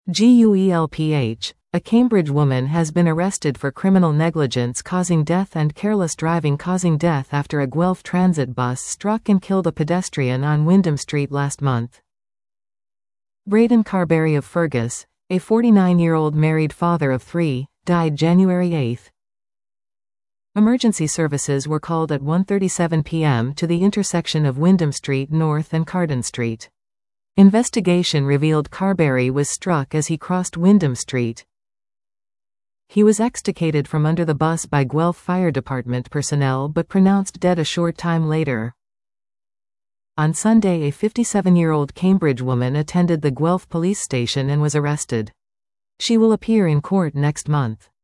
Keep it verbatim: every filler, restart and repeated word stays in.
Guelph. A Cambridge woman has been arrested for criminal negligence causing death and careless driving causing death after a Guelph transit bus struck and killed a pedestrian on Wyndham Street last month. Braden Carberry of Fergus, a forty-nine-year-old married father of three, died January eighth. Emergency services were called at one thirty-seven p m to the intersection of Wyndham Street North and Carden Street. Investigation revealed Carberry was struck as he crossed Wyndham Street. He was extricated from under the bus by Guelph Fire Department personnel but pronounced dead a short time later. On Sunday, a fifty-seven-year-old Cambridge woman attended the Guelph police station and was arrested. She will appear in court next month.